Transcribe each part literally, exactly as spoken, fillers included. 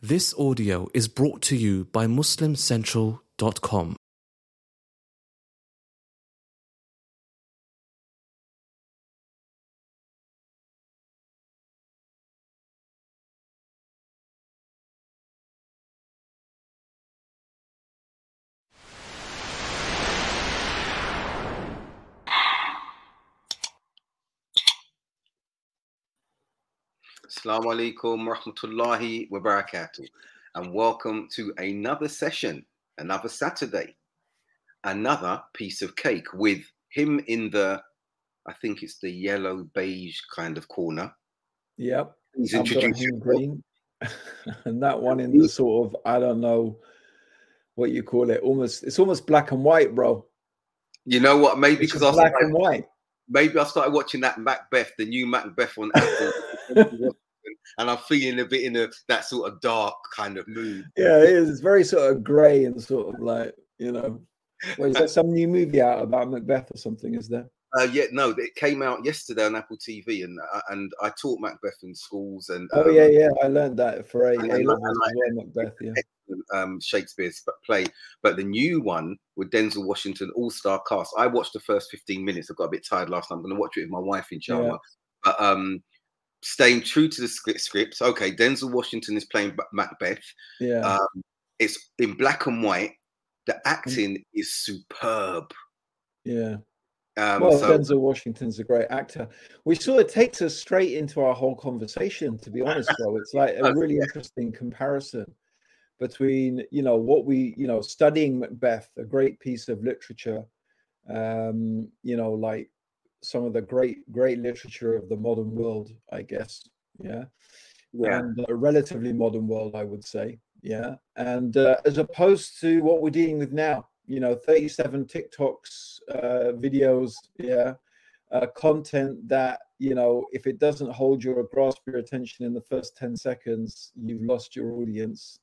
This audio is brought to you by Muslim Central dot com. Assalamu alaikum wa rahmatullahi wa barakatuh, and welcome to another session, another Saturday, another piece of cake with him in the, I think it's the yellow beige kind of corner. Yep. He's I've got a introduced hint green, and that one in the sort of, I don't know what you call it, almost, it's almost black and white, bro. You know what? Maybe It's because I black started, and white. maybe I started watching that Macbeth, the new Macbeth on Apple. And I'm feeling a bit in a that sort of dark kind of mood. Yeah, it is. It's very sort of grey and sort of like, you know, well, is there some new movie out about Macbeth or something? Is there? Uh, yeah, no, it came out yesterday on Apple T V, and uh, and I taught Macbeth in schools. And oh um, yeah, yeah, I learned that for a, and, a and, level and as well, Macbeth. Yeah, um, Shakespeare's play, but the new one with Denzel Washington, all-star cast. I watched the first fifteen minutes. I got a bit tired last night. I'm going to watch it with my wife, inshallah. Yeah. But um, staying true to the script. Okay, Denzel Washington is playing Macbeth. Yeah, um, it's in black and white. The acting mm. is superb. Yeah. Um, well, so, Denzel Washington's a great actor. Which sort of takes us straight into our whole conversation, to be honest, though. It's like a really interesting comparison between, you know, what we, you know, studying Macbeth, a great piece of literature, um, you know, like some of the great, great literature of the modern world, I guess. Yeah. Yeah. And a relatively modern world, I would say. Yeah. And uh, as opposed to what we're dealing with now, you know, thirty-seven TikToks, uh, videos, yeah, uh, content that, you know, if it doesn't hold your or grasp your attention in the first ten seconds, you've lost your audience.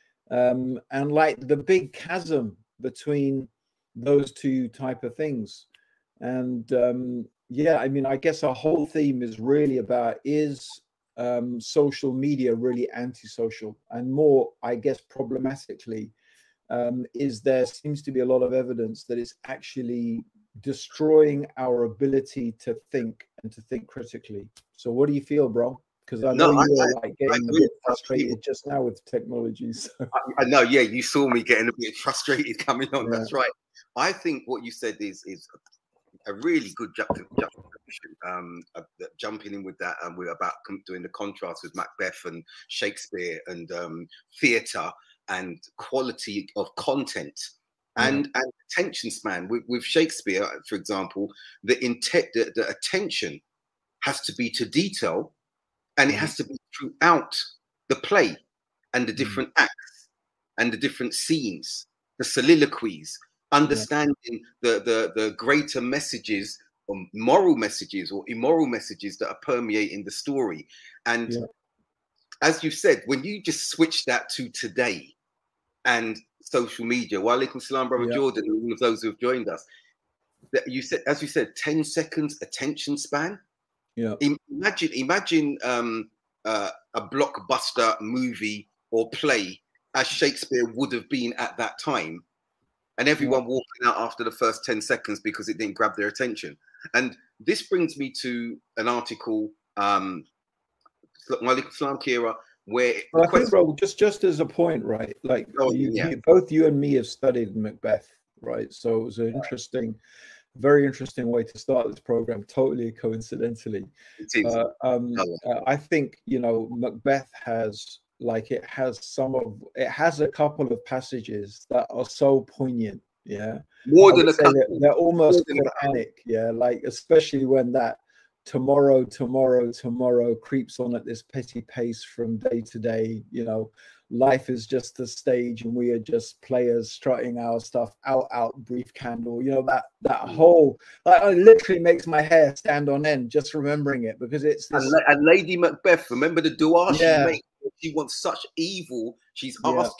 Um, and like the big chasm between those two type of things. And um, yeah, I mean, I guess our whole theme is really about, is um, social media really antisocial? And more, I guess, problematically, Um, is there seems to be a lot of evidence that it's actually destroying our ability to think and to think critically. So what do you feel, bro? Because I know no, you're I, like getting I a bit frustrated just now with technology. So. I, I know, yeah, you saw me getting a bit frustrated coming on. Yeah. That's right. I think what you said is is a really good juxtaposition. Um, uh, jumping in with that, and um, we're about doing the contrast with Macbeth and Shakespeare and um, theatre and quality of content and yeah. and attention span. With, with Shakespeare, for example, the intent, the, the attention has to be to detail, and it has to be throughout the play and the different mm. acts and the different scenes, the soliloquies, understanding yeah. the, the the greater messages or moral messages or immoral messages that are permeating the story. And yeah. as you said, when you just switch that to today and social media, wa alaikum salam, brother yeah. Jordan, and all of those who have joined us, that you said, as you said, ten seconds attention span. Yeah. Imagine, imagine um, uh, a blockbuster movie or play as Shakespeare would have been at that time, and everyone yeah. walking out after the first ten seconds because it didn't grab their attention. And this brings me to an article, um, wa alaikum salam, Kira, where well, I question... think, bro, just just as a point, right? Like oh, you, yeah. you, both you and me have studied Macbeth, right? So it was an interesting, very interesting way to start this program. Totally coincidentally, uh, um, uh, I think you know Macbeth has like it has some of it has a couple of passages that are so poignant. Yeah, more than a couple. They're, they're almost Quranic. Yeah, like especially when that. Tomorrow, tomorrow, tomorrow creeps on at this petty pace from day to day. You know, life is just a stage and we are just players strutting our stuff out, out, brief candle. You know, that that whole, like, it literally makes my hair stand on end just remembering it because it's this... And, and Lady Macbeth, remember the dua yeah. she makes? She wants such evil. She's asking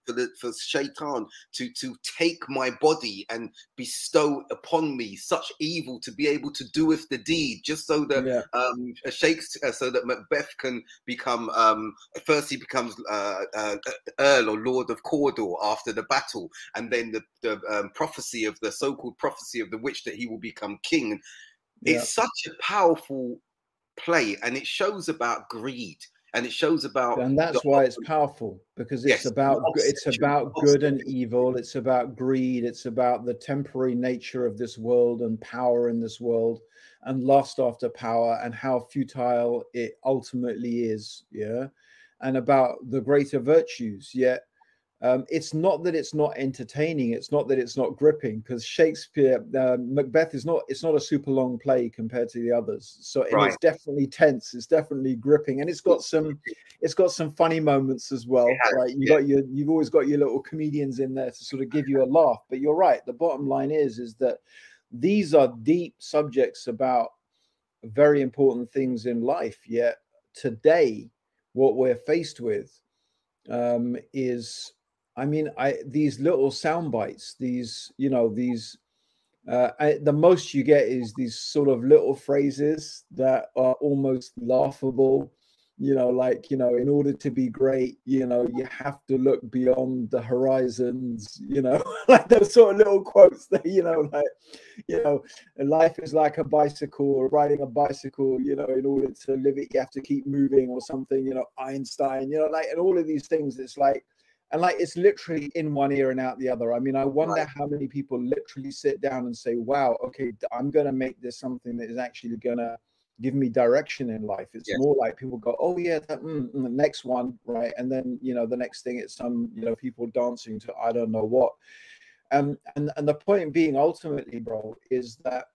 for the for Shaitan to to take my body and bestow upon me such evil to be able to do with the deed, just so that Yeah. um shakes uh, so that Macbeth can become um first he becomes uh, uh, Earl or Lord of Cawdor after the battle, and then the the um, prophecy of the so-called prophecy of the witch that he will become king. Yeah. It's such a powerful play, and it shows about greed, and it shows about And that's the, why it's powerful, because it's yes, about the it's obsession, about good and obsession. evil. It's about greed. It's about the temporary nature of this world and power in this world, and lust after power, and how futile it ultimately is. Yeah, and about the greater virtues. Yet um, it's not that it's not entertaining. It's not that it's not gripping, because Shakespeare, uh, Macbeth is not. It's not a super long play compared to the others. So, and Right. it's definitely tense. It's definitely gripping, and it's got some. It's got some funny moments as well, has, right? You yeah. got your. You've always got your little comedians in there to sort of give you a laugh. But you're right. The bottom line is, is that these are deep subjects about very important things in life. Yet today, what we're faced with um, is. I mean, I these little sound bites, these, you know, these uh, I, the most you get is these sort of little phrases that are almost laughable, you know, like, you know, in order to be great, you know, you have to look beyond the horizons, you know, like those sort of little quotes that, you know, like, you know, life is like a bicycle, or riding a bicycle, you know, in order to live it, you have to keep moving, or something, you know, Einstein, you know, like, and all of these things, it's like, and like, it's literally in one ear and out the other. I mean, I wonder Right. how many people literally sit down and say, wow, okay, I'm going to make this something that is actually going to give me direction in life. It's Yes. more like people go, oh yeah, that, mm, mm, the next one, right? And then, you know, the next thing it's some, you know, people dancing to I don't know what. Um, and, and the point being, ultimately, bro, is that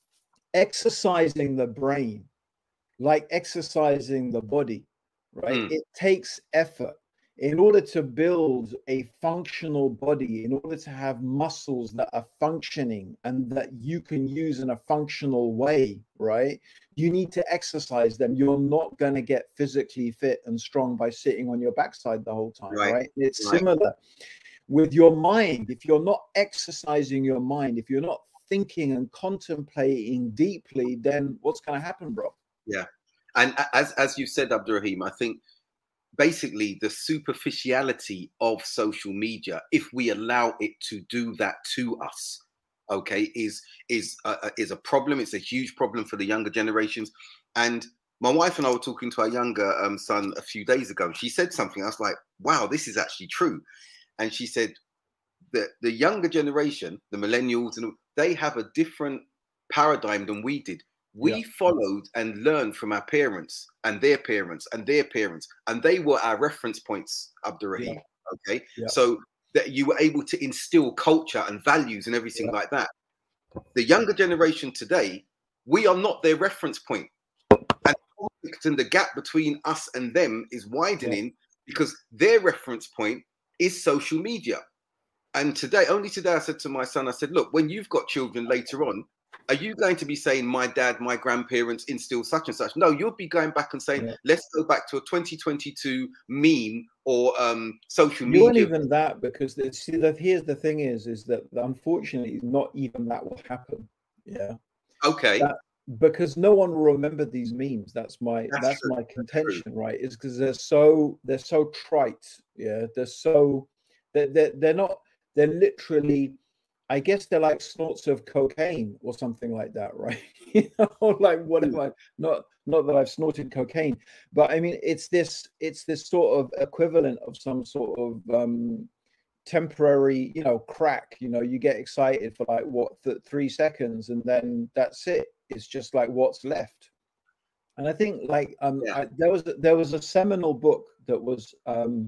exercising the brain, like exercising the body, right? Mm. It takes effort. In order to build a functional body, in order to have muscles that are functioning and that you can use in a functional way, right? You need to exercise them. You're not going to get physically fit and strong by sitting on your backside the whole time, Right. right? It's Right. similar with your mind. If you're not exercising your mind, if you're not thinking and contemplating deeply, then what's going to happen, bro? Yeah. And a- as as you said, Abdurrahim, I think basically the superficiality of social media, if we allow it to do that to us, okay, is is uh, is a problem. It's a huge problem for the younger generations. And my wife and I were talking to our younger um, son a few days ago. She said something. I was like, wow, this is actually true. And she said that the younger generation, the millennials, and they have a different paradigm than we did. We Yeah. followed and learned from our parents and their parents and their parents, and they were our reference points, Abdurrahim. Yeah. Okay. Yeah. So that you were able to instill culture and values and everything Yeah. like that. The younger generation today, we are not their reference point. And and the gap between us and them is widening because their reference point is social media. And today, only today, I said to my son, I said, look, when you've got children later on, are you going to be saying my dad, my grandparents instilled such and such? No, you'll be going back and saying, Yeah. let's go back to a twenty twenty-two meme or um, social You won't media. even that, because the, see, that here's the thing is, is that unfortunately, not even that will happen. Yeah. Okay. That, because no one will remember these memes. That's my That's that's true. my That's true. contention, right? Is because they're so they're so trite. Yeah, they're so they're, they're they're not they're literally, I guess they're like snorts of cocaine or something like that, right? You know, like whatever. Not not that I've snorted cocaine, but I mean it's this it's this sort of equivalent of some sort of um temporary, you know, crack. You know, you get excited for like what th- three seconds, and then that's it. It's just like what's left. And I think like um, Yeah. I, there was there was a seminal book that was um,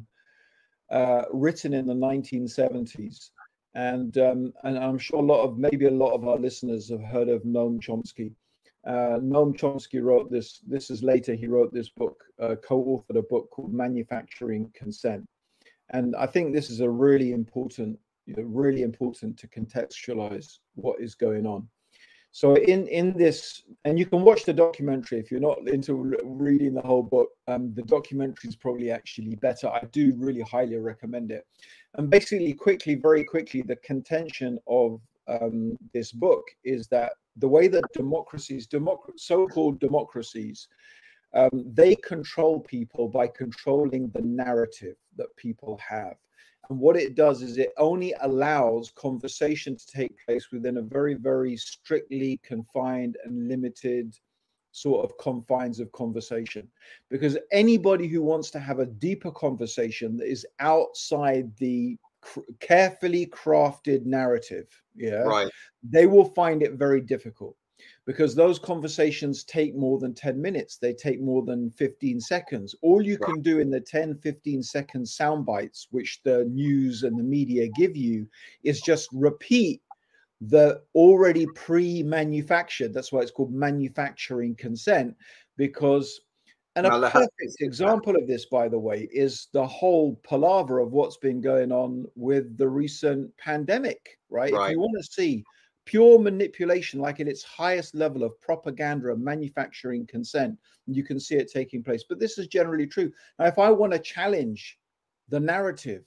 uh, written in the nineteen seventies, and um, and I'm sure a lot of maybe a lot of our listeners have heard of Noam Chomsky. Uh, Noam Chomsky wrote this. This is later. He wrote this book, uh, co-authored a book called Manufacturing Consent. And I think this is a really important, you know, really important to contextualize what is going on. So in in this, and you can watch the documentary if you're not into re- reading the whole book. Um, the documentary is probably actually better. I do really highly recommend it. And basically, quickly, very quickly, the contention of um, this book is that the way that democracies, democ- so-called democracies, um, they control people by controlling the narrative that people have. And what it does is it only allows conversation to take place within a very, very strictly confined and limited sort of confines of conversation. Because anybody who wants to have a deeper conversation that is outside the cr- carefully crafted narrative, yeah, Right. they will find it very difficult. Because those conversations take more than ten minutes. They take more than fifteen seconds. All you can do in the ten, fifteen second sound bites, which the news and the media give you, is just repeat the already pre-manufactured. That's why it's called manufacturing consent. Because, and a perfect example of this, by the way, is the whole palaver of what's been going on with the recent pandemic, right? Right. If you want to see pure manipulation, like at its highest level of propaganda and manufacturing consent, you can see it taking place. But this is generally true. Now, if I want to challenge the narrative,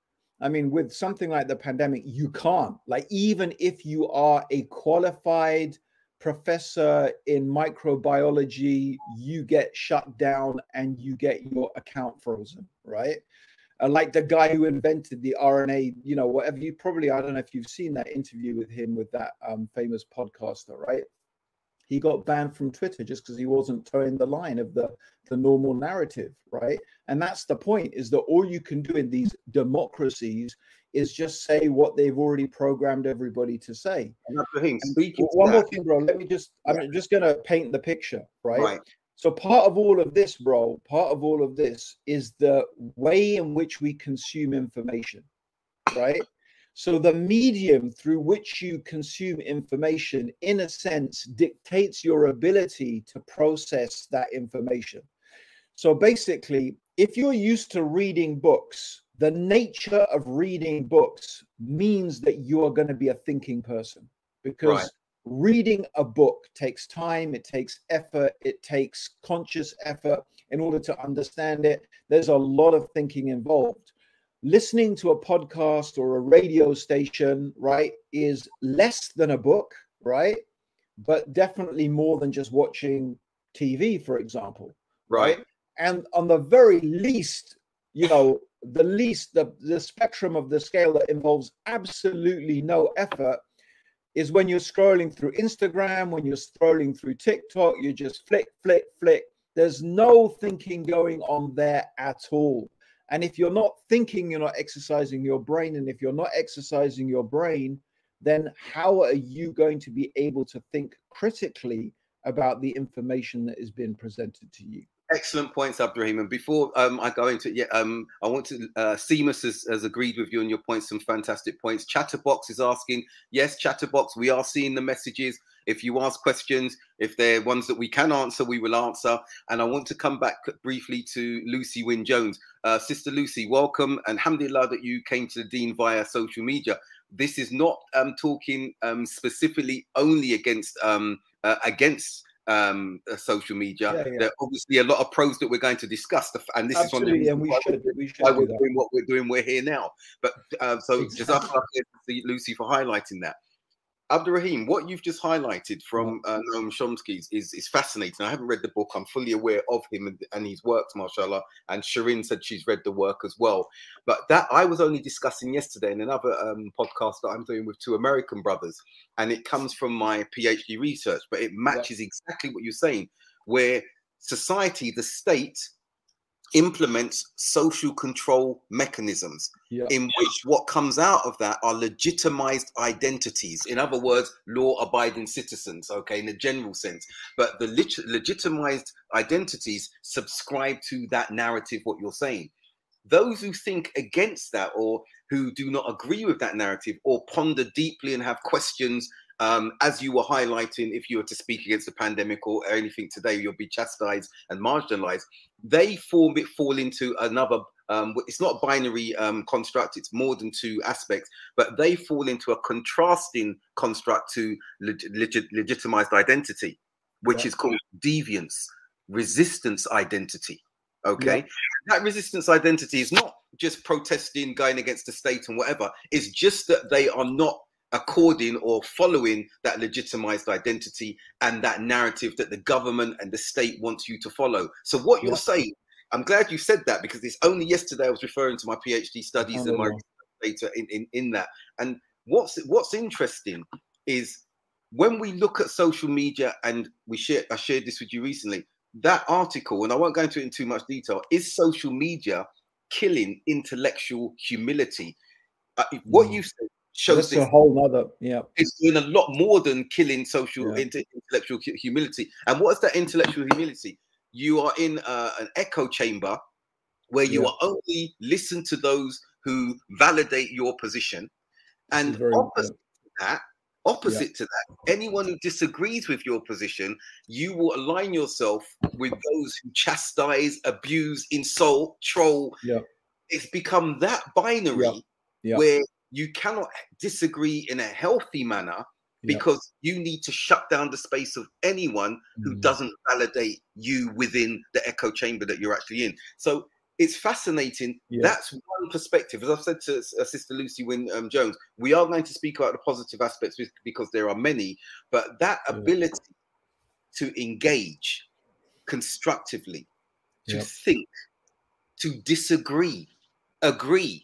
I mean, with something like the pandemic, you can't. Like, even if you are a qualified professor in microbiology, you get shut down and you get your account frozen, right? Uh, like the guy who invented the R N A, you know, whatever. You probably, I don't know if you've seen that interview with him with that um, famous podcaster, right? He got banned from Twitter just because he wasn't towing the line of the, the normal narrative, right? And that's the point, is that all you can do in these democracies is just say what they've already programmed everybody to say. Him, speaking one to more that, thing, bro. Let me just, yeah. I'm just going to paint the picture, right? Right. So part of all of this, bro, part of all of this is the way in which we consume information, right? So the medium through which you consume information, in a sense, dictates your ability to process that information. So basically, if you're used to reading books, the nature of reading books means that you are going to be a thinking person, because right. Reading a book takes time, it takes effort, it takes conscious effort in order to understand it. There's a lot of thinking involved. Listening to a podcast or a radio station, right, is less than a book, right? But definitely more than just watching T V, for example. Right. right? And on the very least, you know, the least, the, the spectrum of the scale that involves absolutely no effort is when you're scrolling through Instagram, when you're scrolling through TikTok, you just flick, flick, flick. There's no thinking going on there at all. And if you're not thinking, you're not exercising your brain. And if you're not exercising your brain, then how are you going to be able to think critically about the information that is being presented to you? Excellent points, Abdurrahim. And before um, I go into it, yeah, um, I want to, uh, Seamus has, has agreed with you on your points, some fantastic points. Chatterbox is asking, yes, Chatterbox, we are seeing the messages. If you ask questions, if they're ones that we can answer, we will answer. And I want to come back briefly to Lucy Wynne Jones. Uh, Sister Lucy, welcome. And alhamdulillah that you came to the Deen via social media. This is not um, talking um, specifically only against um, uh, against um uh, social media. Yeah, yeah. There are obviously a lot of pros that we're going to discuss, the, and this Absolutely, is one of the and we why should, we should why do we're that. doing what we're doing. We're here now, but uh, so exactly. Jazakallah, Lucy, for highlighting that. Abdurrahim, what you've just highlighted from uh, Noam Chomsky is, is fascinating. I haven't read the book. I'm fully aware of him and, and his works, mashallah. And Shireen said she's read the work as well. But that I was only discussing yesterday in another um, podcast that I'm doing with two American brothers. And it comes from my PhD research, but it matches yeah. exactly what you're saying, where society, the state, implements social control mechanisms yeah. in which what comes out of that are legitimized identities. In other words, law-abiding citizens, okay, in a general sense. But the leg- legitimized identities subscribe to that narrative, what you're saying. Those who think against that or who do not agree with that narrative or ponder deeply and have questions, Um, as you were highlighting, if you were to speak against the pandemic or anything today, you'll be chastised and marginalized. They form it fall into another Um, it's not a binary um, construct. It's more than two aspects, but they fall into a contrasting construct to leg- legit- legitimized identity, which Yeah. is called deviance, resistance identity. Okay. Yeah. That resistance identity is not just protesting, going against the state and whatever. It's just that they are not according or following that legitimized identity and that narrative that the government and the state wants you to follow. So what you're Yeah. saying, I'm glad you said that, because it's only yesterday I was referring to my PhD studies and my data in, in, in that. And what's what's interesting is when we look at social media, and we share, I shared this with you recently, that article, and I won't go into it in too much detail, is social media killing intellectual humility? Uh, what Mm. you said shows That's this. a whole nother, yeah. It's doing a lot more than killing social Yeah. intellectual humility. And what's that intellectual humility? You are in uh, an echo chamber where you Yeah. are only listen to those who validate your position, This and is very opposite important. to that, opposite to that, anyone who disagrees with your position, you will align yourself with those who chastise, abuse, insult, troll. Yeah. It's become that binary Yeah. Yeah. where you cannot disagree in a healthy manner, Yeah. because you need to shut down the space of anyone who Mm. doesn't validate you within the echo chamber that you're actually in. So it's fascinating. Yeah. That's one perspective. As I've said to uh, Sister Lucy Wynn um, Jones, we are going to speak about the positive aspects because there are many, but that Yeah. ability to engage constructively, to Yeah. think, to disagree, agree,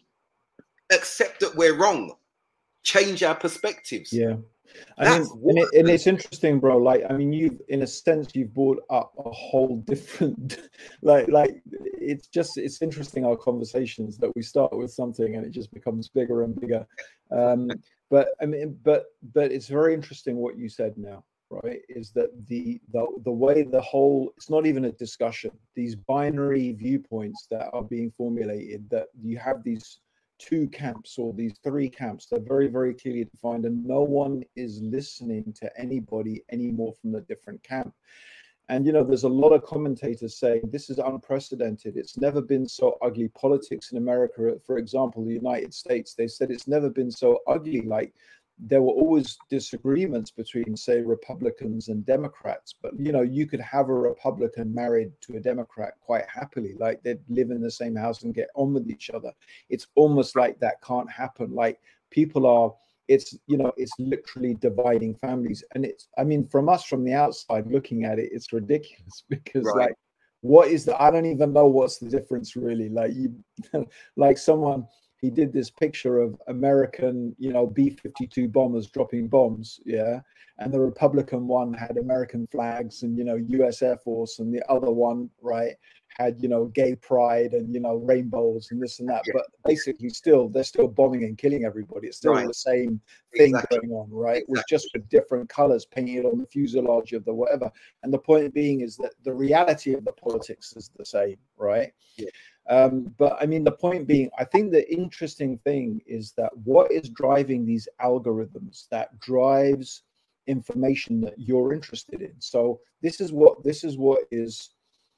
accept that we're wrong, change our perspectives. Yeah. I That's mean, and, it, and it's interesting, bro. Like, I mean, you've, in a sense, you've brought up a whole different, like, like it's just, it's interesting our conversations that we start with something and it just becomes bigger and bigger. Um, but I mean, but, but it's very interesting what you said now, right? Is that the, the, the way the whole, it's not even a discussion, these binary viewpoints that are being formulated, that you have these two camps or these three camps, they're very, very clearly defined, and no one is listening to anybody anymore from the different camp. And, you know, there's a lot of commentators saying this is unprecedented. It's never been so ugly. Politics in America, for example, the United States, they said it's never been so ugly. Like, there were always disagreements between, say, Republicans and Democrats, but, you know, you could have a Republican married to a Democrat quite happily, like they'd live in the same house and get on with each other. It's almost like that can't happen. Like, people are, it's, you know, it's literally dividing families. And it's, I mean, from us from the outside looking at it, it's ridiculous because right. like, what is the, I don't even know what's the difference really. Like you, like someone, he did this picture of American, you know, B fifty-two bombers dropping bombs, yeah. And the Republican one had American flags and, you know, U S Air Force, and the other one, right, had, you know, gay pride and, you know, rainbows and this and that. Yeah. But basically still, they're still bombing and killing everybody. It's still Right. the same thing Exactly. going on, right? Exactly. It was just with different colors painted on the fuselage of the whatever. And the point being is that the reality of the politics is the same, right? Yeah. Um, but I mean, the point being, I think the interesting thing is that what is driving these algorithms that drives information that you're interested in. So this is what this is what is,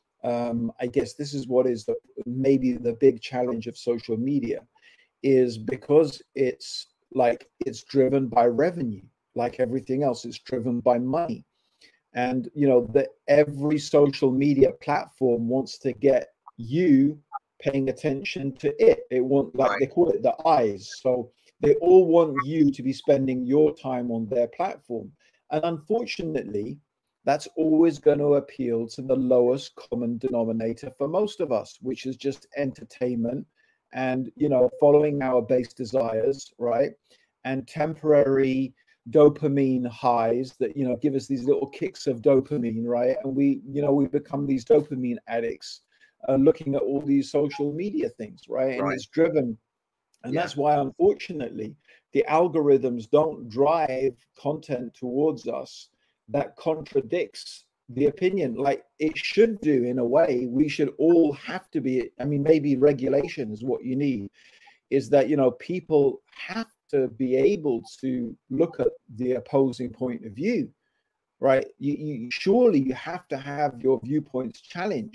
um, I guess this is what is the maybe the big challenge of social media, is because it's like it's driven by revenue, like everything else, it's driven by money. And you know that every social media platform wants to get you paying attention to it. It want, like, Right. they call it the eyes. So they all want you to be spending your time on their platform. And unfortunately, that's always going to appeal to the lowest common denominator for most of us, which is just entertainment and, you know, following our base desires, right? And temporary dopamine highs that, you know, give us these little kicks of dopamine, right? And we, you know, we become these dopamine addicts, uh, looking at all these social media things, right? And Right. it's driven, and Yeah. that's why, unfortunately, the algorithms don't drive content towards us that contradicts the opinion like it should do. In a way, we should all have to be, I mean, maybe regulation is what you need, is that, you know, people have to be able to look at the opposing point of view, right? You, you surely you have to have your viewpoints challenged.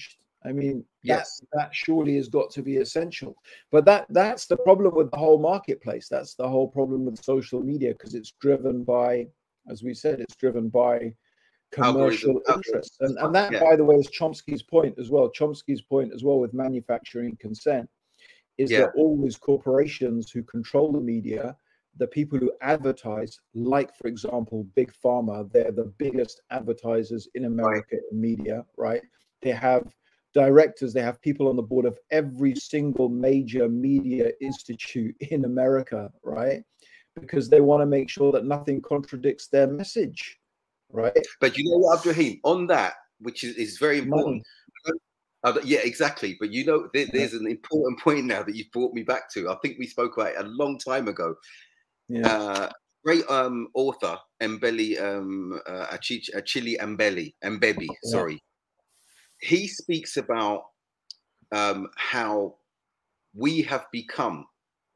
I mean, Yes. that, that surely has got to be essential. But that that's the problem with the whole marketplace. That's the whole problem with social media, because it's driven by, as we said, it's driven by commercial Algorithm. interests. And, and that, Yeah. by the way, is Chomsky's point as well. Chomsky's point as well with manufacturing consent is Yeah. that all these corporations who control the media, the people who advertise, like, for example, Big Pharma, they're the biggest advertisers in America in media, right? They have directors, they have people on the board of every single major media institute in America, right? Because they want to make sure that nothing contradicts their message, right? But you know what, Abdurrahim, on that, which is, is very important. Uh, yeah, exactly. But you know, there, there's an important point now that you've brought me back to. I think we spoke about it a long time ago. Yeah. Uh, great um, author, Mbeli, um, uh, Achich, Achille Mbeli, Mbebe, sorry. Yeah. He speaks about um, how we have become,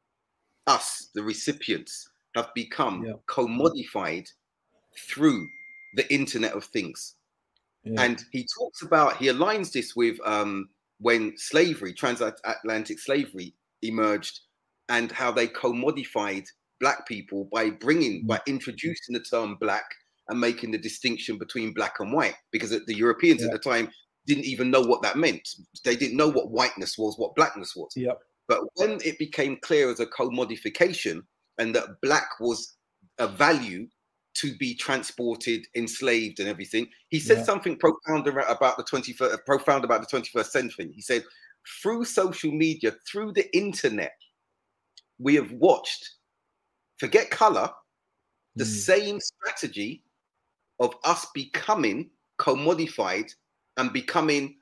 us, the recipients, have become yeah. commodified through the Internet of Things. Yeah. And he talks about, he aligns this with um, when slavery, transatlantic slavery emerged, and how they commodified Black people by bringing, mm. by introducing the term Black and making the distinction between Black and white, because the Europeans yeah. at the time didn't even know what that meant. They didn't know what whiteness was, what blackness was. Yep. But when it became clear as a commodification, and that Black was a value to be transported, enslaved, and everything, he said yeah. something profound about the twenty-first, profound about the twenty-first century. He said, through social media, through the internet, we have watched, forget color, the mm. same strategy of us becoming commodified and becoming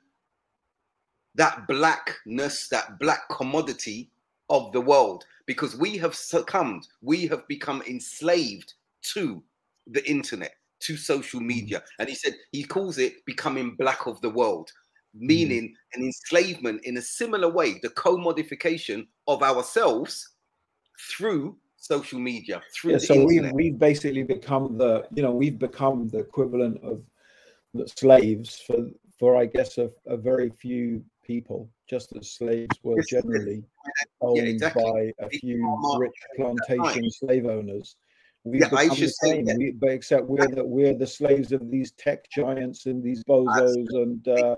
that blackness, that black commodity of the world, because we have succumbed, we have become enslaved to the internet, to social media. And he said, he calls it becoming Black of the world, meaning mm. an enslavement in a similar way, the commodification of ourselves through social media, through yeah, the so internet. We, we've basically become the, you know, we've become the equivalent of the slaves for, for I guess, a, a very few people, just as slaves were generally owned yeah, exactly. by a few rich plantation slave owners. We've yeah, become the same, we, but except we're the, we're the slaves of these tech giants and these bozos and, uh,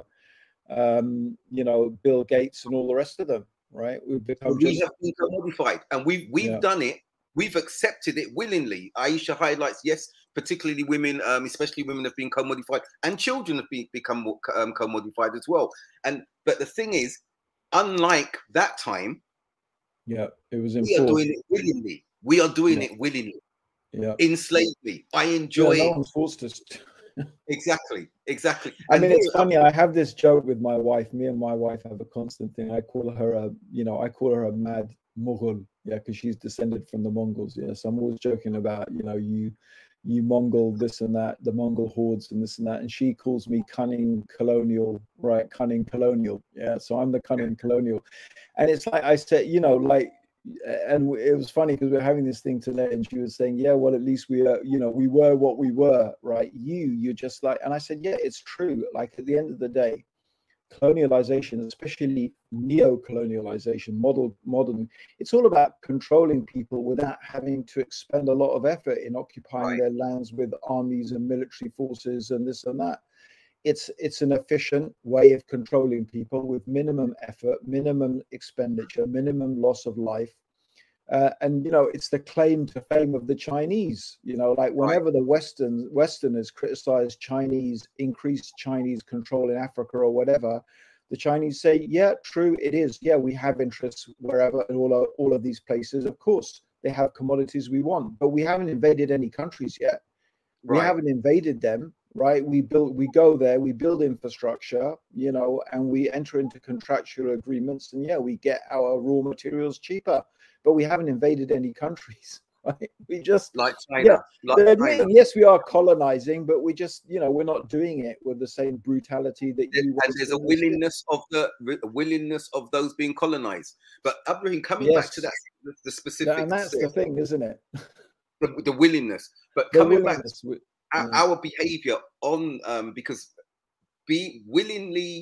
um, you know, Bill Gates and all the rest of them, right? We've become we just... have been commodified, and we've, we've yeah. done it. We've accepted it willingly. Aisha highlights, yes, particularly women, um, especially women have been commodified, and children have been, become um, commodified as well. And but the thing is, unlike that time, yeah, it was we are doing it willingly. We are doing yeah. it willingly. Yeah, enslaved. I enjoy yeah, no it. one's forced us. exactly, exactly. I and mean, it's funny. I have this joke with my wife. Me and my wife have a constant thing. I call her a, you know, I call her a mad Mughal, yeah, because she's descended from the Mongols. Yeah, so I'm always joking about, you know, you, you Mongol this and that, the Mongol hordes and this and that, and she calls me cunning colonial, right? Cunning colonial. Yeah, so I'm the cunning colonial, and it's like I said, you know, like. And it was funny because we were having this thing today, and she was saying, yeah, well, at least we are, you know, we were what we were, right? You, you're just like, and I said, yeah, it's true. Like at the end of the day, colonialization, especially neo-colonialization, model, modern, it's all about controlling people without having to expend a lot of effort in occupying right. their lands with armies and military forces and this and that. It's it's an efficient way of controlling people with minimum effort, minimum expenditure, minimum loss of life. Uh, and, you know, it's the claim to fame of the Chinese, you know, like whenever right. the Western Westerners criticize Chinese, increased Chinese control in Africa or whatever, the Chinese say, yeah, true, it is. Yeah, we have interests wherever in all of, all of these places. Of course, they have commodities we want, but we haven't invaded any countries yet. Right. We haven't invaded them. Right, we build, we go there, we build infrastructure, you know, and we enter into contractual agreements, and yeah, we get our raw materials cheaper, but we haven't invaded any countries. Right? We just like China. Yeah, like admitting, China. Yes, we are colonizing, but we just, you know, we're not doing it with the same brutality that you. And there's a willingness of the a willingness of those being colonized. But Abdurrahim, coming yes. back to that, the specific, yeah, and that's the thing, isn't it? The, the willingness, but the coming back. willingness. Our, our behavior on um because be willingly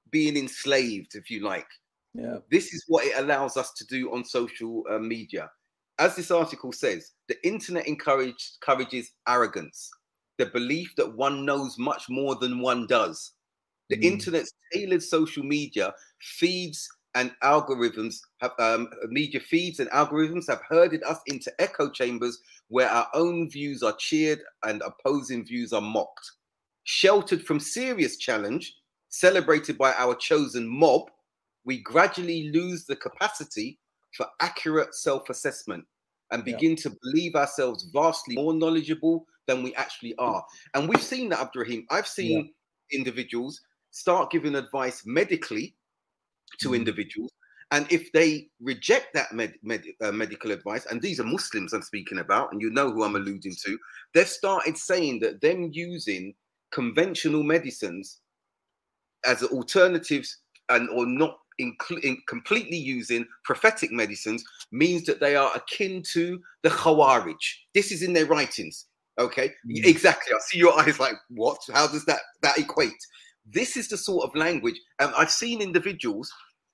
being enslaved, if you like. Yeah. This is what it allows us to do on social uh, media. As this article says, the internet encourage, encourages arrogance, the belief that one knows much more than one does. The mm. internet's tailored social media feeds and algorithms have um, media feeds and algorithms have herded us into echo chambers where our own views are cheered and opposing views are mocked. Sheltered from serious challenge, celebrated by our chosen mob, we gradually lose the capacity for accurate self-assessment and begin yeah. to believe ourselves vastly more knowledgeable than we actually are. And we've seen that, Abdurrahim. I've seen yeah. individuals start giving advice medically to mm. individuals. And if they reject that med- med- uh, medical advice, and these are Muslims I'm speaking about, and you know who I'm alluding to, they've started saying that them using conventional medicines as alternatives and or not incl- in completely using prophetic medicines means that they are akin to the Khawarij. This is in their writings. Okay, mm. exactly. I see your eyes like, what? How does that that equate? This is the sort of language. And um, I've seen individuals,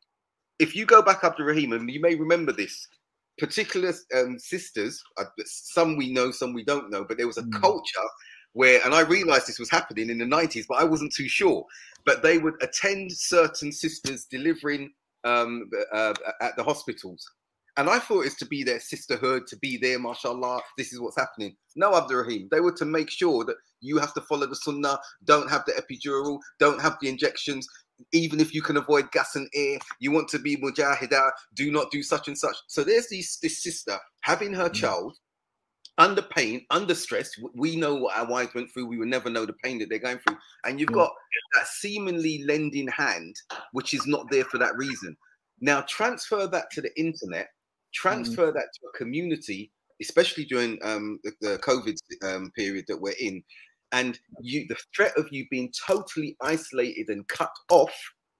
if you go back up to Rahim, and you may remember this, particular um, sisters, uh, some we know, some we don't know, but there was a mm. culture where, and I realized this was happening in the nineties, but I wasn't too sure, but they would attend certain sisters delivering um, uh, at the hospitals. And I thought it's to be their sisterhood, to be there, mashallah, this is what's happening. No, Abdurrahim, they were to make sure that you have to follow the sunnah, don't have the epidural, don't have the injections. Even if you can avoid gas and air, you want to be mujahida, do not do such and such. So there's this, this sister having her mm. child under pain, under stress. We know what our wives went through. We will never know the pain that they're going through. And you've mm. got that seemingly lending hand, which is not there for that reason. Now transfer that to the internet, transfer mm. that to a community, especially during um, the, the COVID um, period that we're in. And you, the threat of you being totally isolated and cut off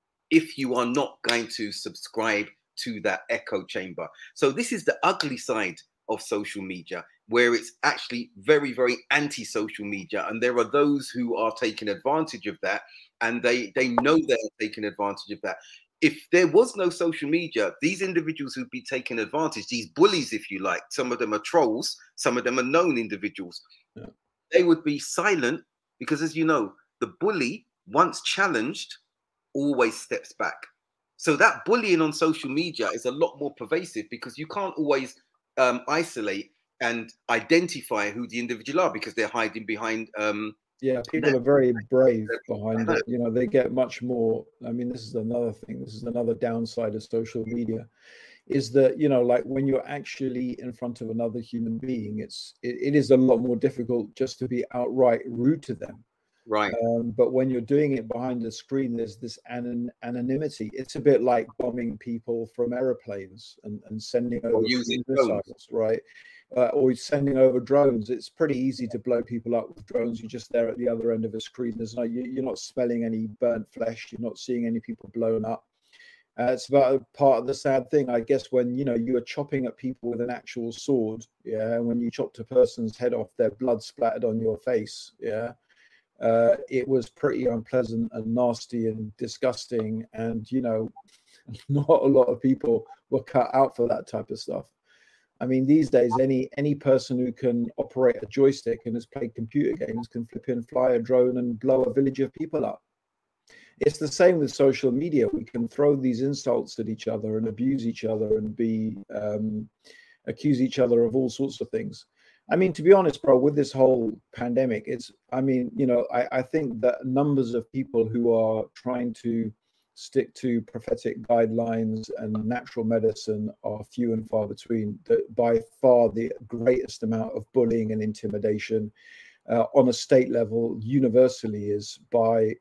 if you are not going to subscribe to that echo chamber. So this is the ugly side of social media, where it's actually very, very anti-social media. And there are those who are taking advantage of that, and they, they know they're taking advantage of that. If there was no social media, these individuals who'd be taking advantage, these bullies, if you like, some of them are trolls, some of them are known individuals. Yeah. They would be silent because, as you know, the bully, once challenged, always steps back. So that bullying on social media is a lot more pervasive because you can't always um, isolate and identify who the individual are because they're hiding behind. Um, yeah, people are very brave behind it. You know, they get much more. I mean, this is another thing. This is another downside of social media. Is that, you know, like when you're actually in front of another human being, it's it, it is a lot more difficult just to be outright rude to them. Right. Um, but when you're doing it behind the screen, there's this anon- anonymity. It's a bit like bombing people from aeroplanes and, and sending over using missiles, drones. Right? Uh, or sending over drones. It's pretty easy to blow people up with drones. You're just there at the other end of a screen. There's no, you, you're not smelling any burnt flesh. You're not seeing any people blown up. Uh, it's about a part of the sad thing, I guess, when, you know, you are chopping at people with an actual sword. Yeah. And when you chopped a person's head off, their blood splattered on your face. Yeah. Uh, it was pretty unpleasant and nasty and disgusting. And, you know, not a lot of people were cut out for that type of stuff. I mean, these days, any any person who can operate a joystick and has played computer games can flip and fly a drone and blow a village of people up. It's the same with social media. We can throw these insults at each other and abuse each other and be um, accuse each other of all sorts of things. I mean, to be honest, bro, with this whole pandemic, it's, I mean, you know, I, I think that numbers of people who are trying to stick to prophetic guidelines and natural medicine are few and far between. The, by far the greatest amount of bullying and intimidation uh, on a state level universally is by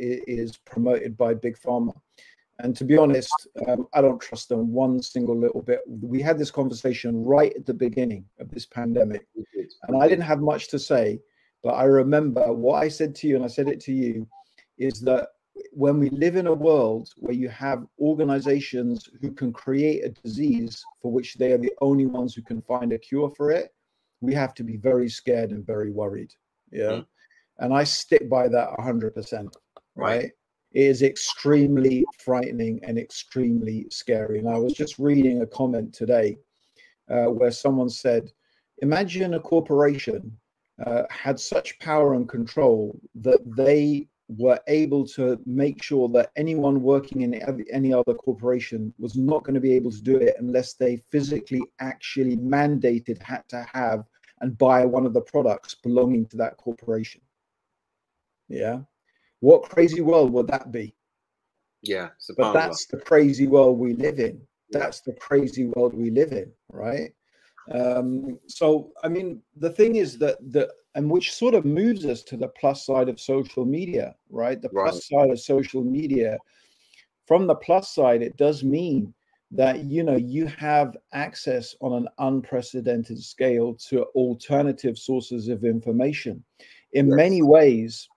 is promoted by Big Pharma. And to be honest, um, I don't trust them one single little bit. We had this conversation right at the beginning of this pandemic, and I didn't have much to say, but I remember what I said to you, and I said it to you, is that when we live in a world where you have organizations who can create a disease for which they are the only ones who can find a cure for it, we have to be very scared and very worried. Yeah. Mm. And I stick by that one hundred percent. Right. right. It is extremely frightening and extremely scary. And I was just reading a comment today uh, where someone said, imagine a corporation uh, had such power and control that they were able to make sure that anyone working in any other corporation was not going to be able to do it unless they physically actually mandated had to have and buy one of the products belonging to that corporation. Yeah. What crazy world would that be? Yeah. But that's the crazy world we live in. That's the crazy world we live in, right? Um, so, I mean, the thing is that the, and which sort of moves us to the plus side of social media, right? The Right. plus side of social media. From the plus side, it does mean that, you know, you have access on an unprecedented scale to alternative sources of information. In Yes. many ways,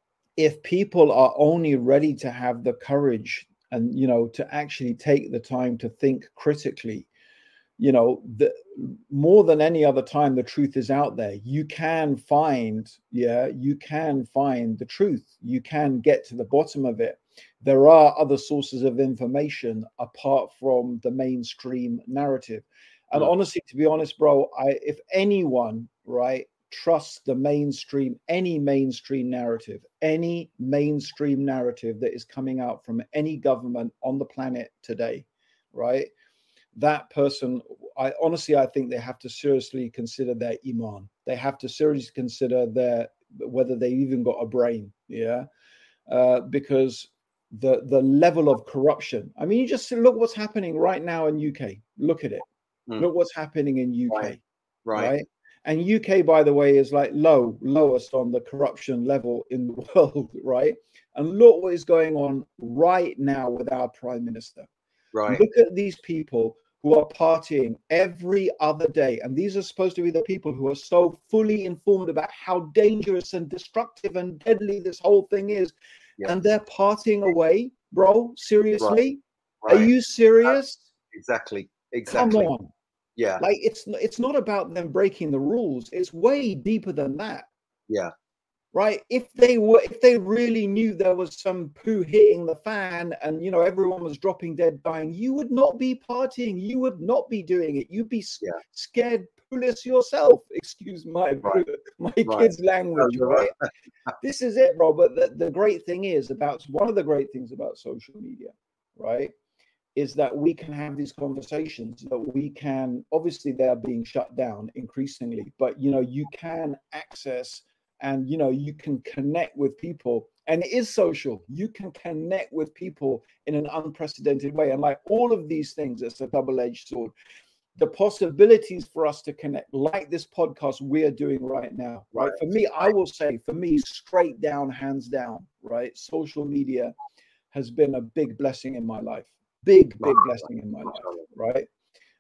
if people are only ready to have the courage and, you know, to actually take the time to think critically, you know, the, more than any other time, the truth is out there. You can find, yeah, you can find the truth. You can get to the bottom of it. There are other sources of information apart from the mainstream narrative. And Mm. honestly, to be honest, bro, I, if anyone, right, trust the mainstream, any mainstream narrative, any mainstream narrative that is coming out from any government on the planet today, right? That person, I honestly, I think they have to seriously consider their iman. They have to seriously consider their, whether they even got a brain, yeah? Uh, because the the level of corruption, I mean, you just look what's happening right now in U K. Look at it. Mm. Look what's happening in U K, Right. Right. right? And U K, by the way, is like low, lowest on the corruption level in the world, right? And look what is going on right now with our prime minister. Right. Look at these people who are partying every other day. And these are supposed to be the people who are so fully informed about how dangerous and destructive and deadly this whole thing is. Yeah. And they're partying away, bro. Seriously? Right. Right. Are you serious? Exactly. Exactly. Come on. Yeah. Like it's it's not about them breaking the rules. It's way deeper than that. Yeah. Right. If they were, if they really knew there was some poo hitting the fan and, you know, everyone was dropping dead, dying, you would not be partying. You would not be doing it. You'd be yeah. scared pooless yourself. Excuse my right. my right. kids' language. Right. This is it, bro. But the, the great thing is about one of the great things about social media, right, is that we can have these conversations, that we can, obviously they are being shut down increasingly, but, you know, you can access and, you know, you can connect with people, and it is social. You can connect with people in an unprecedented way. And like all of these things, it's a double-edged sword. The possibilities for us to connect, like this podcast we're doing right now, right? right? For me, I will say, for me, straight down, hands down, right? Social media has been a big blessing in my life. Big, big blessing in my life, right?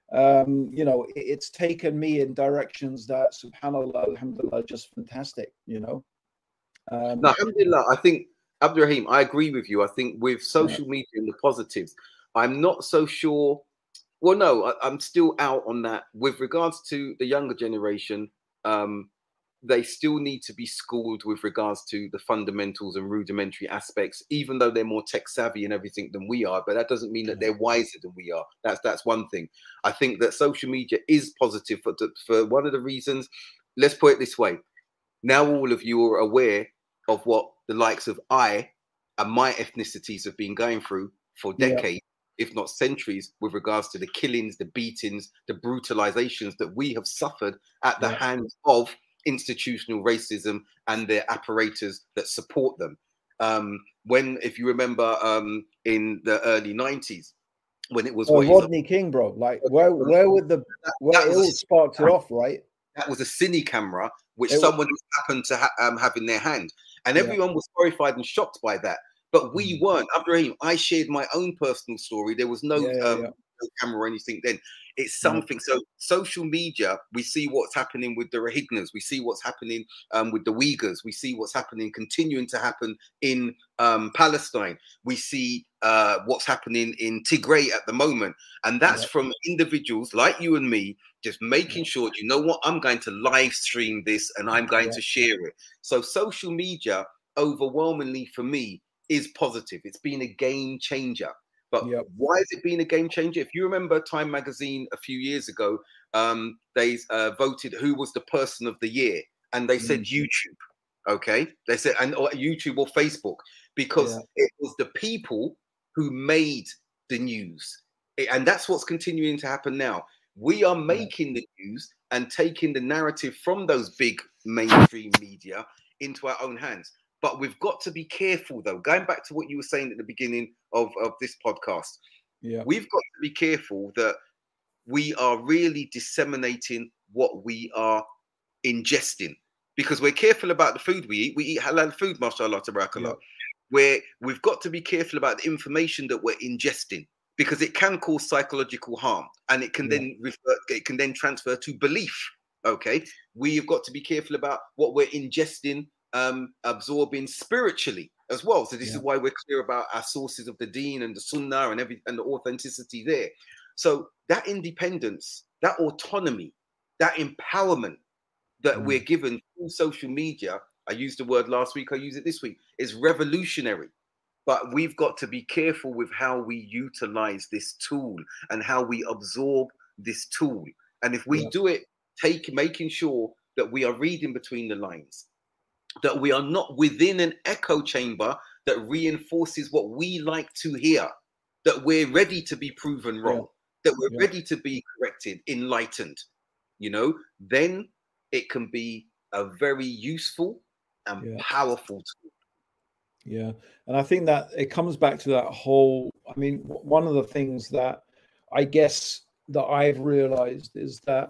Um, you know, it, it's taken me in directions that, subhanAllah, alhamdulillah, just fantastic, you know. Um, no, alhamdulillah, I think, Abdurrahim, I agree with you. I think with social yeah. media and the positives, I'm not so sure. Well, no, I, I'm still out on that. With regards to the younger generation, um, they still need to be schooled with regards to the fundamentals and rudimentary aspects, even though they're more tech savvy and everything than we are. But that doesn't mean that they're wiser than we are. That's that's one thing. I think that social media is positive for, for one of the reasons. Let's put it this way. Now all of you are aware of what the likes of I and my ethnicities have been going through for decades, yeah. if not centuries, with regards to the killings, the beatings, the brutalizations that we have suffered at the yeah. hands of institutional racism and their apparatus that support them. Um, when, if you remember, um, in the early nineties, when it was oh, Rodney King, bro, like where where would the where that it all sparked it off, right? That was a cine camera which it someone was, happened to ha um, have in their hand, and everyone yeah. was horrified and shocked by that. But we weren't. Abdurrahim, I shared my own personal story. There was no, yeah, um, yeah. no camera or anything then. It's something. So social media, we see what's happening with the Rohingyas. We see what's happening um, with the Uyghurs. We see what's happening, continuing to happen in um, Palestine. We see uh, what's happening in Tigray at the moment. And that's yeah. from individuals like you and me, just making yeah. sure, you know what, I'm going to live stream this and I'm going yeah. to share it. So social media, overwhelmingly for me, is positive. It's been a game changer. But Yep. why is it being a game changer? If you remember Time magazine a few years ago, um, they uh, voted who was the person of the year, and they said Mm. YouTube. Okay, they said and or YouTube or Facebook, because Yeah. it was the people who made the news, and that's what's continuing to happen now. We are making the news and taking the narrative from those big mainstream media into our own hands. But we've got to be careful, though. Going back to what you were saying at the beginning of, of this podcast, Yeah. we've got to be careful that we are really disseminating what we are ingesting, because we're careful about the food we eat. We eat halal food, mashallah, tabarakallah. Yeah. Where we've got to be careful about the information that we're ingesting, because it can cause psychological harm, and it can Yeah. then refer, it can then transfer to belief. Okay, we've got to be careful about what we're ingesting, um, absorbing spiritually as well. So this Yeah. is why we're clear about our sources of the deen and the sunnah and every and the authenticity there. So that independence, that autonomy, that empowerment that Mm. we're given through social media, I used the word last week, I use it this week, is revolutionary. But we've got to be careful with how we utilize this tool and how we absorb this tool. And if we Yeah. do it, take making sure that we are reading between the lines, that we are not within an echo chamber that reinforces what we like to hear, that we're ready to be proven wrong, Yeah. that we're Yeah. ready to be corrected, enlightened, you know, then it can be a very useful and Yeah. powerful tool. Yeah. And I think that it comes back to that whole, I mean, w- one of the things that I guess that I've realized is that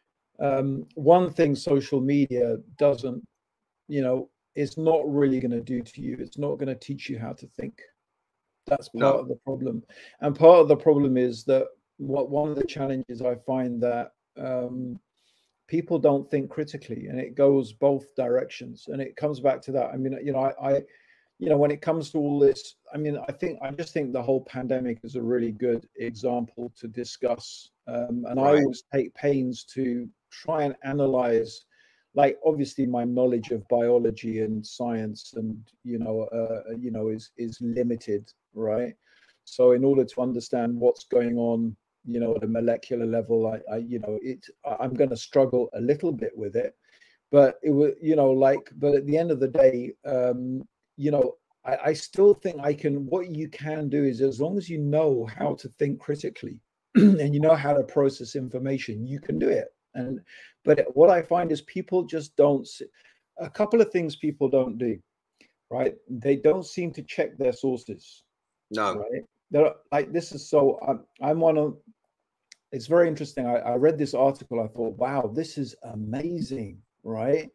um, one thing social media doesn't, you know, it's not really going to do to you. It's not going to teach you how to think. That's part No. of the problem. And part of the problem is that what one of the challenges I find that um, people don't think critically, and it goes both directions. And it comes back to that. I mean, you know, I, I you know, when it comes to all this, I mean, I think I just think the whole pandemic is a really good example to discuss. Um, and I Right. always take pains to try and analyze, like, obviously my knowledge of biology and science and, you know, uh, you know, is is limited, right? So in order to understand what's going on, you know, at a molecular level, I, I you know, it, I- I'm going to struggle a little bit with it. But it was, you know, like, but at the end of the day, um, you know, I, I still think I can, what you can do is, as long as you know how to think critically and you know how to process information, you can do it. And, but what I find is people just don't, s- a couple of things people don't do, right? They don't seem to check their sources, No. right? They're like, this is so, I'm, I'm one of, it's very interesting. I, I read this article. I thought, wow, this is amazing, right?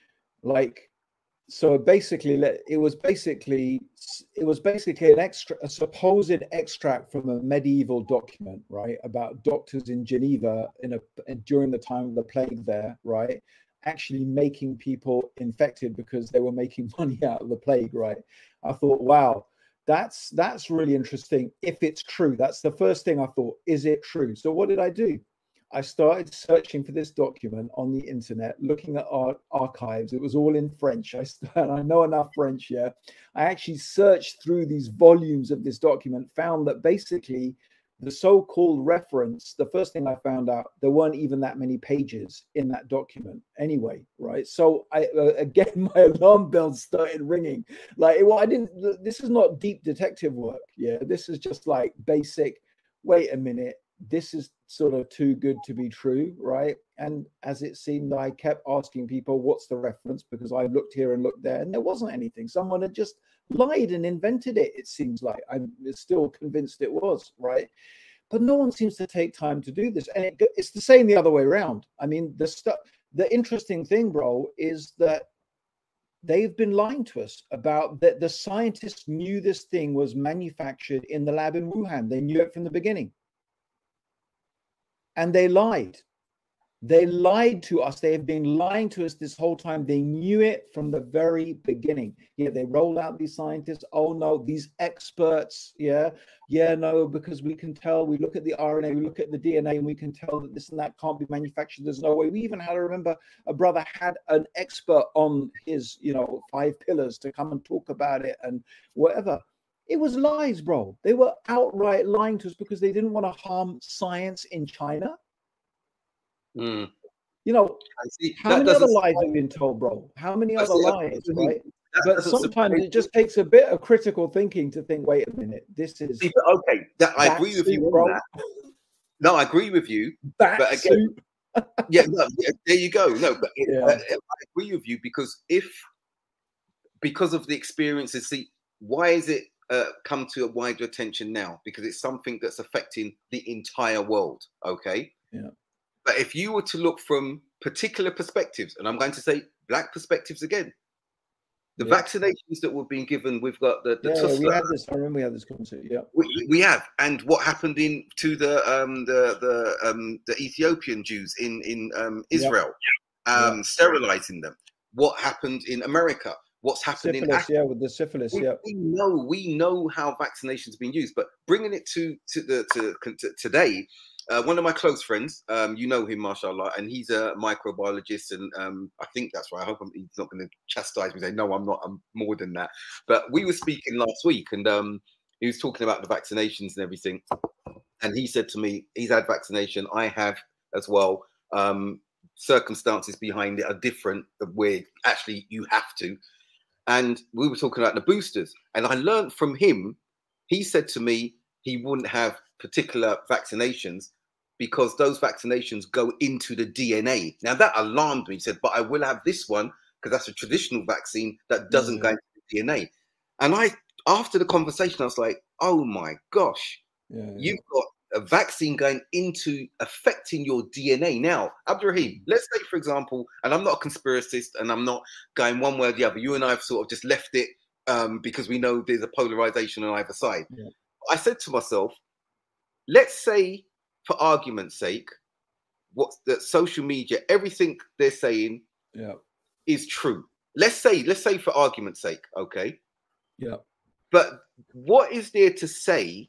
Like, so basically, le- it was basically it was basically an extra, a supposed extract from a medieval document, right, about doctors in Geneva in a during the time of the plague there, right, actually making people infected because they were making money out of the plague, right? I thought, wow, that's that's really interesting. If it's true, that's the first thing I thought. Is it true? So what did I do? I started searching for this document on the internet, looking at our archives. It was all in French. I, and I know enough French, yeah. I actually searched through these volumes of this document, found that basically the so-called reference, the first thing I found out, there weren't even that many pages in that document anyway, right? So I, uh, again, my alarm bells started ringing. Like, well, I didn't, this is not deep detective work, yeah. This is just like basic, wait a minute, this is sort of too good to be true, right? And as it seemed, I kept asking people, what's the reference? Because I looked here and looked there, and there wasn't anything. Someone had just lied and invented it, it seems like. I'm still convinced it was, right? But no one seems to take time to do this. And it, it's the same the other way around. I mean, the stuff, the interesting thing, bro, is that they've been lying to us about that. The scientists knew this thing was manufactured in the lab in Wuhan. They knew it from the beginning. And they lied. They lied to us. They have been lying to us this whole time. They knew it from the very beginning. Yeah, they roll out these scientists. Oh no, these experts. Yeah, yeah, no, because we can tell. We look at the R N A, we look at the D N A, and we can tell that this and that can't be manufactured. There's no way. We even had to remember a brother had an expert on his, you know, five pillars to come and talk about it and whatever. It was lies, bro. They were outright lying to us because they didn't want to harm science in China. Mm. You know, see, how many other lies have been told, bro? How many other see, lies, right? That but sometimes it just takes a bit of critical thinking to think, wait a minute, this is see, okay. That, I agree with you on that. No, I agree with you. Bat but again, yeah, no, yeah, there you go. No, but it, Yeah. uh, I agree with you because if because of the experiences, see, why is it uh, come to a wider attention now? Because it's something that's affecting the entire world. Okay. Yeah. But if you were to look from particular perspectives, and I'm going to say black perspectives again, the Yeah. vaccinations that were being given, we've got the, the Yeah, Tusla, we had this. I remember we had this concept. Yeah. we, we have, and what happened in to the um the the um the Ethiopian Jews in in um Israel, Yeah. um Yeah. sterilizing them. What happened in America? What's happened in Syphilis, Africa? yeah, with the syphilis, We, yeah. we know we know how vaccinations have been used, but bringing it to to the to, to today, uh, one of my close friends, um, you know him, mashallah, and he's a microbiologist, and um, I think that's right. I hope I'm, he's not going to chastise me and say no, I'm not. I'm more than that. But we were speaking last week, and um, he was talking about the vaccinations and everything, and he said to me, he's had vaccination. I have as well. Um, circumstances behind it are different. Where actually you have to. And we were talking about the boosters, and I learned from him. He said to me he wouldn't have particular vaccinations because those vaccinations go into the D N A. Now that alarmed me. He said, but I will have this one because that's a traditional vaccine that doesn't Mm. go into the D N A. And I, after the conversation, I was like, oh my gosh, Yeah, yeah. you've got a vaccine going into affecting your D N A. Now, Abdurrahim, let's say, for example, and I'm not a conspiracist and I'm not going one way or the other. You and I have sort of just left it um, because we know there's a polarization on either side. Yeah. I said to myself, let's say, for argument's sake, what that social media, everything they're saying Yeah. is true. Let's say, let's say for argument's sake, okay? Yeah. But what is there to say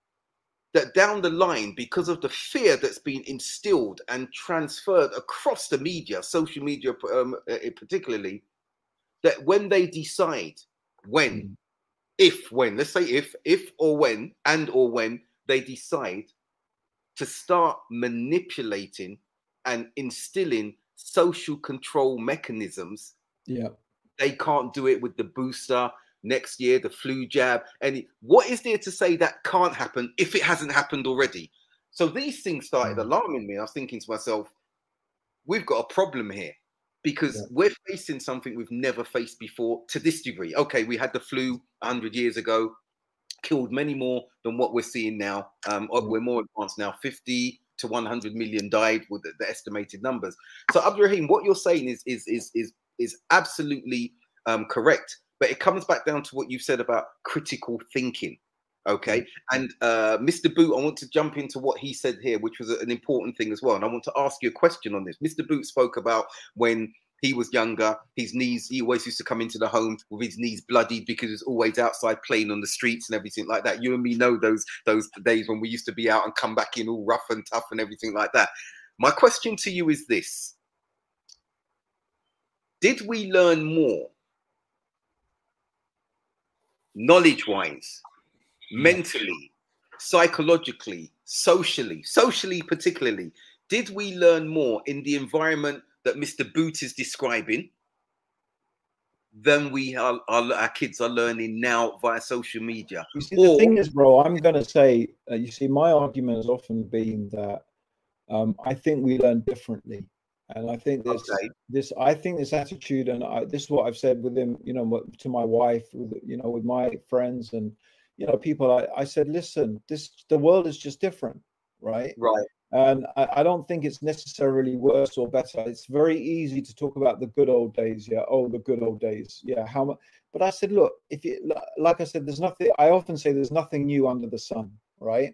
that down the line, because of the fear that's been instilled and transferred across the media, social media um, uh, particularly, that when they decide, when, Mm. if, when, let's say if, if or when, and or when they decide to start manipulating and instilling social control mechanisms, Yeah. they can't do it with the booster next year, the flu jab. And what is there to say that can't happen if it hasn't happened already? So these things started Mm. alarming me. I was thinking to myself, we've got a problem here because Yeah. we're facing something we've never faced before to this degree. Okay, we had the flu one hundred years ago, killed many more than what we're seeing now. Um, Yeah. We're more advanced now. fifty to one hundred million died with the, the estimated numbers. So Abdurrahim, what you're saying is is is is is absolutely um, correct. But it comes back down to what you've said about critical thinking. Okay. And uh, Mister Boot, I want to jump into what he said here, which was an important thing as well. And I want to ask you a question on this. Mister Boot spoke about when he was younger, his knees, he always used to come into the home with his knees bloodied because he was always outside playing on the streets and everything like that. You and me know those, those days when we used to be out and come back in all rough and tough and everything like that. My question to you is this. Did we learn more knowledge-wise, mentally, psychologically, socially, socially particularly? Did we learn more in the environment that Mister Boot is describing than we are, our, our kids are learning now via social media? You see, Or- the thing is, bro, I'm going to say, uh, you see, my argument has often been that um, I think we learn differently. And I think this, Okay. this, I think this attitude, and I, this is what I've said with him, you know, to my wife, with, you know, with my friends and, you know, people, I, I said, listen, this, the world is just different, right? Right. And I, I don't think it's necessarily worse or better. It's very easy to talk about the good old days. Yeah. Oh, the good old days. Yeah. How much? But I said, look, if you, like I said, there's nothing, I often say there's nothing new under the sun. Right.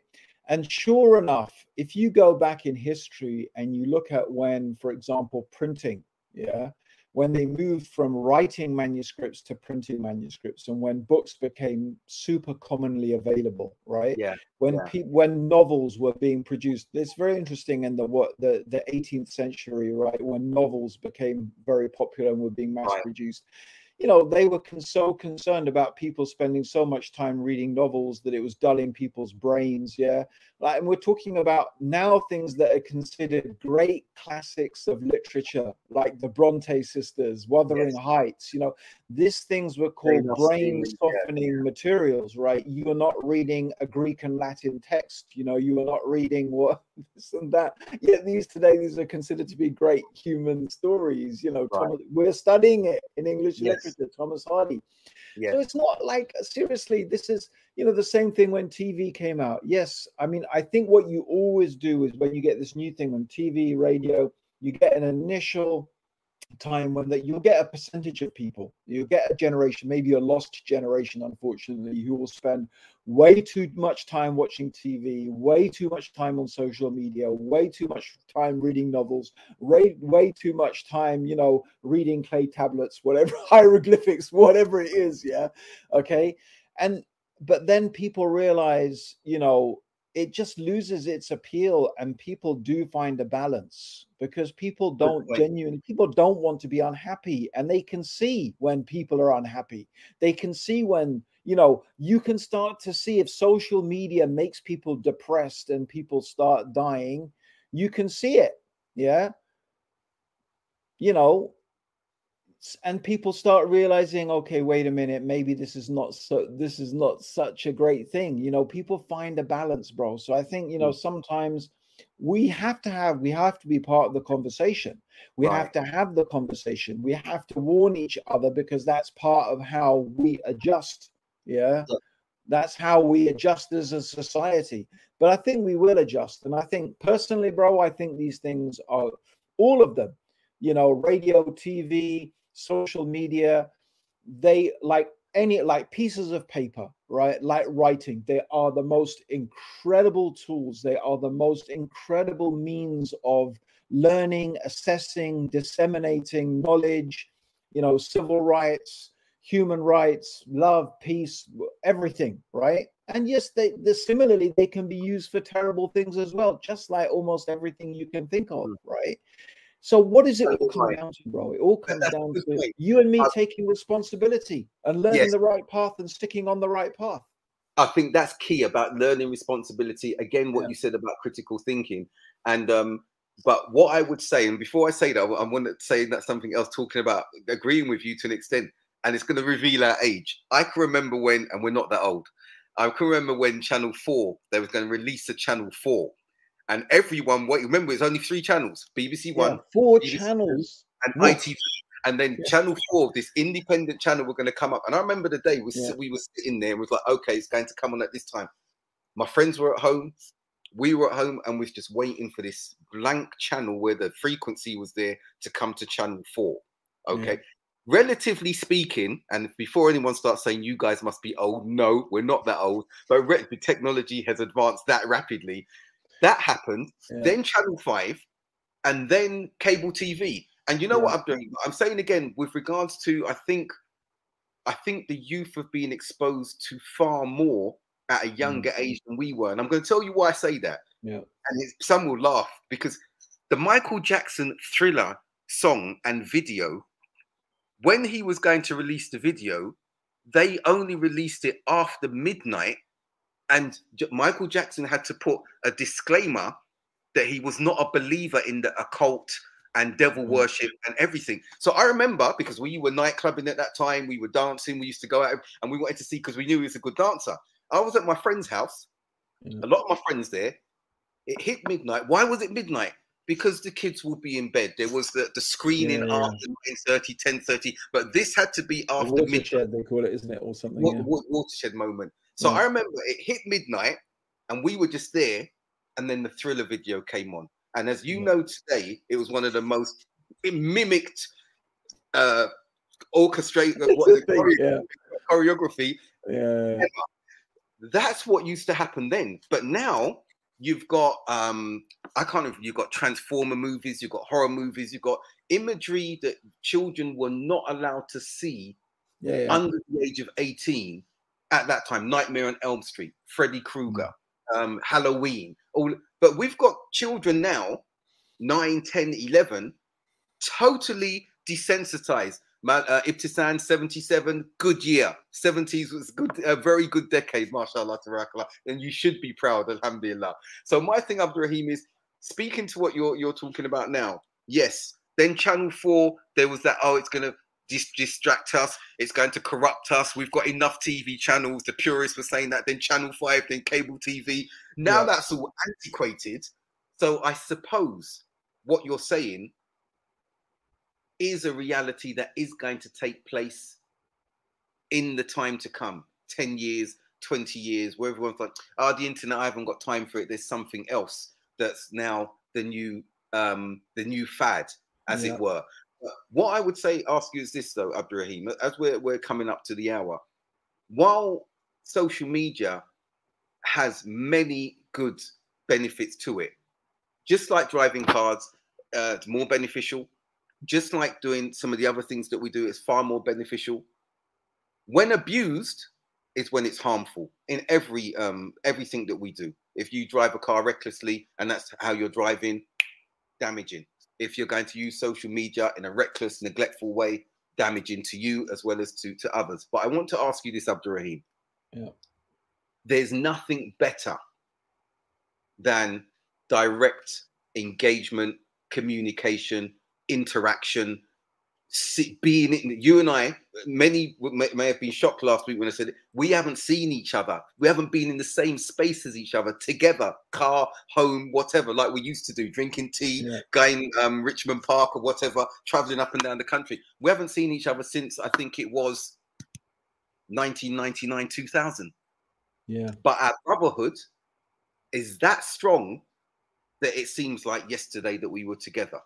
And sure enough, if you go back in history and you look at when, for example, printing, yeah, when they moved from writing manuscripts to printing manuscripts, and when books became super commonly available, right? Yeah. When yeah. people, when novels were being produced, it's very interesting in the what the the eighteenth century, right? When novels became very popular and were being mass Right. produced. You know, they were con- so concerned about people spending so much time reading novels that it was dulling people's brains. Yeah. Like, and we're talking about now things that are considered great classics of literature, like the Bronte sisters, Wuthering Yes. Heights. You know, these things were Jane called Austen, brain softening yeah. materials, right? You are not reading a Greek and Latin text. You know, you are not reading what this and that. Yet these today, these are considered to be great human stories. You know, Right. Thomas, we're studying it in English Yes. literature, Thomas Hardy. Yes. So it's not like, seriously, this is, you know, the same thing when T V came out. Yes, I mean, I think what you always do is when you get this new thing on T V, radio, you get an initial time when that you'll get a percentage of people, you'll get a generation, maybe a lost generation, unfortunately, who will spend way too much time watching T V, way too much time on social media, way too much time reading novels, way, way too much time, you know, reading clay tablets, whatever, hieroglyphics, whatever it is. Yeah. Okay. And, but then people realize, you know, it just loses its appeal, and people do find a balance because people don't genuinely, people don't want to be unhappy, and they can see when people are unhappy. They can see when, you know, you can start to see if social media makes people depressed and people start dying, you can see it. Yeah. You know, and people start realizing, okay, wait a minute, maybe this is not so this is not such a great thing. You know, people find a balance, bro. So I think, you know, sometimes we have to have we have to be part of the conversation. We Right. have to have the conversation. We have to warn each other, because that's part of how we adjust. Yeah. Yeah. That's how we adjust as a society. But I think we will adjust. And I think personally, bro, I think these things are, all of them, you know, radio, T V, social media, they, like any, like pieces of paper, right? Like writing, they are the most incredible tools. They are the most incredible means of learning, assessing, disseminating knowledge, you know, civil rights, human rights, love, peace, everything, right? And yes, they, they similarly, they can be used for terrible things as well, just like almost everything you can think of, right? So what does it all come down to, bro? It all comes down to you and me taking responsibility and learning Yes. the right path and sticking on the right path. I think that's key about learning responsibility. Again, what Yeah. you said about critical thinking. And um, but what I would say, and before I say that, I want to say that something else, talking about agreeing with you to an extent, and it's going to reveal our age. I can remember when, and we're not that old, I can remember when Channel four, they was going to release a Channel four. And everyone, what remember, it's only three channels: B B C One, Yeah, four B B C channels, and Woof. I T V. And then Yeah. Channel four, this independent channel, were going to come up. And I remember the day we, Yeah. we were sitting there and was like, okay, it's going to come on at this time. My friends were at home, we were at home, and was just waiting for this blank channel where the frequency was there to come to Channel four. Okay. Yeah. Relatively speaking, and before anyone starts saying you guys must be old, no, we're not that old, but re- the technology has advanced that rapidly. That happened. Yeah. Then Channel five, and then cable T V. And you know Yeah. what I'm doing? I'm saying again, with regards to, I think, I think the youth have been exposed to far more at a younger Mm. age than we were. And I'm going to tell you why I say that. Yeah. And it's, some will laugh, because the Michael Jackson Thriller song and video, when he was going to release the video, they only released it after midnight. And J- Michael Jackson had to put a disclaimer that he was not a believer in the occult and devil Mm. worship and everything. So I remember, because we were nightclubbing at that time, we were dancing, we used to go out and we wanted to see, because we knew he was a good dancer. I was at my friend's house, Yeah. a lot of my friends there. It hit midnight. Why was it midnight? Because the kids would be in bed. There was the, the screening Yeah, yeah. after nine thirty, ten thirty, but this had to be The after midnight. watershed, they call it, isn't it, or something? Wa- Yeah. wa- watershed moment. So Yeah. I remember it hit midnight and we were just there, and then the Thriller video came on. And as you Yeah. know today, it was one of the most, it mimicked uh orchestrate what is it, chore- Yeah. choreography. Yeah. That's what used to happen then. But now you've got um, I can't even, you've got Transformer movies, you've got horror movies, you've got imagery that children were not allowed to see yeah, yeah. under the age of eighteen at that time. Nightmare on Elm Street, Freddy Krueger, mm. um, Halloween. All, but we've got children now, nine, ten, eleven, totally desensitized. Man, uh, Ibtisan, seventy-seven, good year. seventies was good, a very good decade, mashallah, tabarakallah. And you should be proud, alhamdulillah. So my thing, Abdurrahim, is speaking to what you're you're talking about now. Yes, then Channel four, there was that, oh, it's going to dis- distract us. It's going to corrupt us. We've got enough T V channels. The purists were saying that. Then Channel five, then cable T V. Now yeah. that's all antiquated. So I suppose what you're saying is a reality that is going to take place in the time to come, ten years, twenty years, where everyone's like, oh, the internet, I haven't got time for it. There's something else that's now the new um, the new fad, as yeah. it were. What I would say, ask you is this though, Abdurrahim, as we're, we're coming up to the hour, while social media has many good benefits to it, just like driving cars, uh, it's more beneficial. Just like doing some of the other things that we do, is far more beneficial. When abused is when it's harmful in every um everything that we do. If you drive a car recklessly and that's how you're driving, damaging. If you're going to use social media in a reckless, neglectful way, damaging to you as well as to, to others. But I want to ask you this, Abdurrahim. Yeah. There's nothing better than direct engagement, communication, interaction, being in, you and I, many may, may have been shocked last week when I said we haven't seen each other, we haven't been in the same space as each other together, car, home, whatever, like we used to do, drinking tea, yeah. going um, Richmond Park or whatever, traveling up and down the country. We haven't seen each other since I think it was nineteen ninety-nine, two thousand. Yeah. But our brotherhood is that strong that it seems like yesterday that we were together.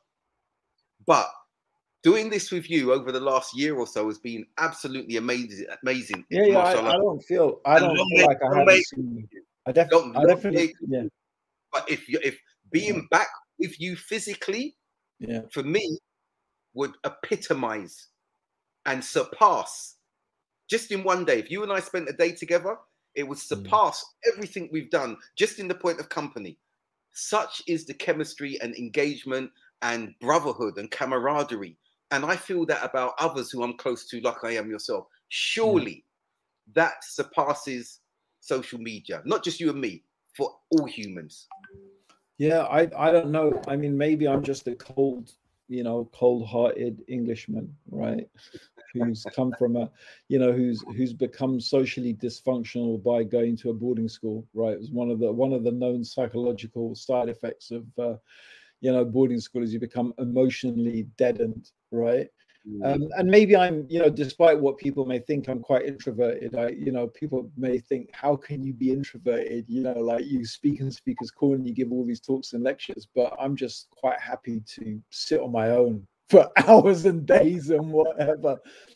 But doing this with you over the last year or so has been absolutely amazing. Amazing. Yeah, yeah. I, I don't feel. I don't feel like I haven't seen you. I, def- long, I definitely. Yeah. But if you, if being yeah. back with you physically, yeah, for me, would epitomize and surpass just in one day. If you and I spent a day together, it would surpass mm. everything we've done just in the point of company. Such is the chemistry and engagement and brotherhood and camaraderie. And I feel that about others who I'm close to, like I am yourself. Surely yeah. that surpasses social media, not just you and me, for all humans. Yeah, I, I don't know. I mean, maybe I'm just a cold, you know, cold-hearted Englishman, right? Who's come from a, you know, who's who's become socially dysfunctional by going to a boarding school, right? It was one of the one of the known psychological side effects of uh, you know, boarding school is you become emotionally deadened, right? Mm. Um, and maybe I'm, you know, despite what people may think, I'm quite introverted. I, you know, people may think, how can you be introverted? You know, like you speak and speak as cool and you give all these talks and lectures, but I'm just quite happy to sit on my own for hours and days and whatever.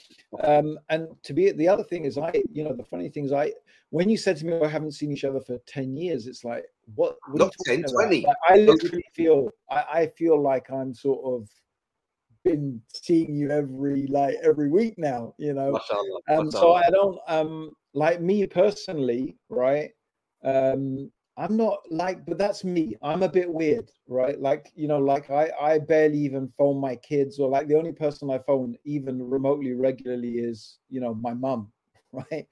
Um, and to be, the other thing is I, you know, the funny thing is I, when you said to me, I haven't seen each other for ten years, it's like, what? what Not ten, twenty. Like, I literally feel, I, I feel like I'm sort of been seeing you every, like every week now, you know? Mashallah, um, mashallah. So I don't, um, like me personally, right? Um, I'm not like, but that's me. I'm a bit weird, right? Like, you know, like I, I barely even phone my kids, or like the only person I phone even remotely regularly is, you know, my mum, right?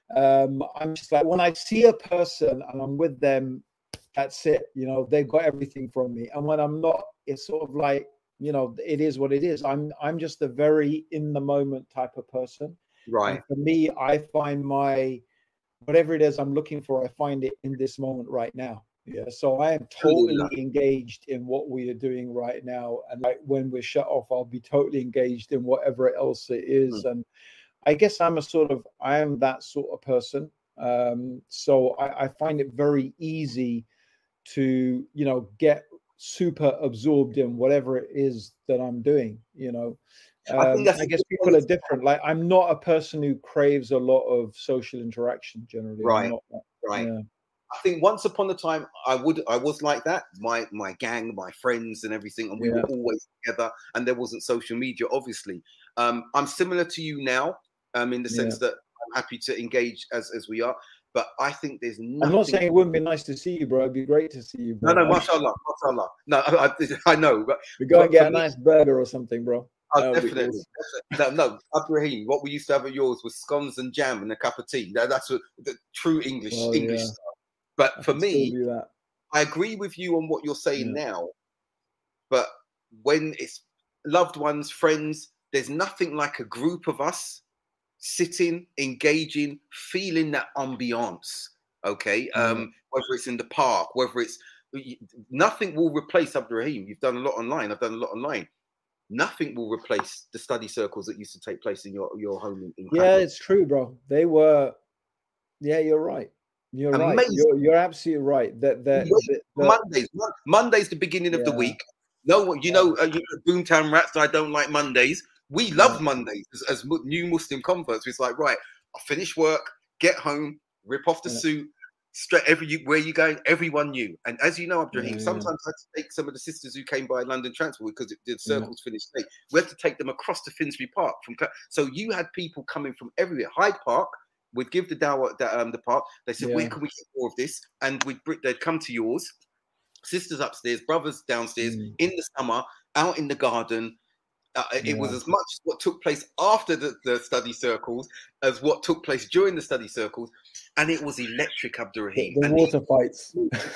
Um, I'm just like, when I see a person and I'm with them, that's it, you know, they've got everything from me. And when I'm not, it's sort of like, you know, it is what it is. I'm, I'm just a very in the moment type of person. Right. And for me, I find my, whatever it is I'm looking for, I find it in this moment right now. Yeah. So I am totally engaged in what we are doing right now. And like when we're shut off, I'll be totally engaged in whatever else it is. Mm. And I guess I'm a sort of, I am that sort of person. Um, so I, I find it very easy to, you know, get super absorbed in whatever it is that I'm doing, you know. Um, I, think I guess people are different. Like I'm not a person who craves a lot of social interaction generally. Right. I'm not, right. Yeah. I think once upon a time, I would, I was like that. My my gang, my friends, and everything, and we Yeah. were always together. And there wasn't social media, obviously. Um, I'm similar to you now, um, in the sense Yeah. that I'm happy to engage as as we are. But I think there's nothing. I'm not saying it wouldn't be nice to see you, bro. It'd be great to see you, bro. No, no, mashallah, mashallah. No, I, I, I know. But we go and but get for a me- nice burger or something, bro. Oh, That would be definitely. awesome. No, no, Abdurrahim, what we used to have at yours was scones and jam and a cup of tea. That, that's what the true English Oh, English yeah. style. But I for can still me, do that. I agree with you on what you're saying Yeah. now. But when it's loved ones, friends, there's nothing like a group of us sitting, engaging, feeling that ambiance. Okay, Yeah. um, whether it's in the park, whether it's nothing will replace Abdurrahim. You've done a lot online. I've done a lot online. Nothing will replace the study circles that used to take place in your, your home in, in Yeah, Clapham. it's true, bro. They were. Yeah, you're right. You're right. Amazing. You're, you're absolutely right. That that, that, that Mondays. Mon- Monday's the beginning of the Yeah. week. No, you know, uh, you know, Boomtown Rats. I don't like Mondays. We love Yeah. Mondays as, as mu- new Muslim converts. It's like, right, I finish work, get home, rip off the Yeah. suit. Straight every where you going, everyone knew. And as you know, Abdurrahim, Yeah, yeah. sometimes I had to take some of the sisters who came by London Transport because it, the Yeah. circles finished late. We had to take them across to Finsbury Park from. Cla- So you had people coming from everywhere. Hyde Park would give the dawah the, um, the park. They said, Yeah. where can we get more of this? And we'd br- they'd come to yours. Sisters upstairs, brothers downstairs, Mm. in the summer, out in the garden. Uh, it was Yeah. as much what took place after the, the study circles as what took place during the study circles, and it was electric, The, Abdurrahim. the And water fights.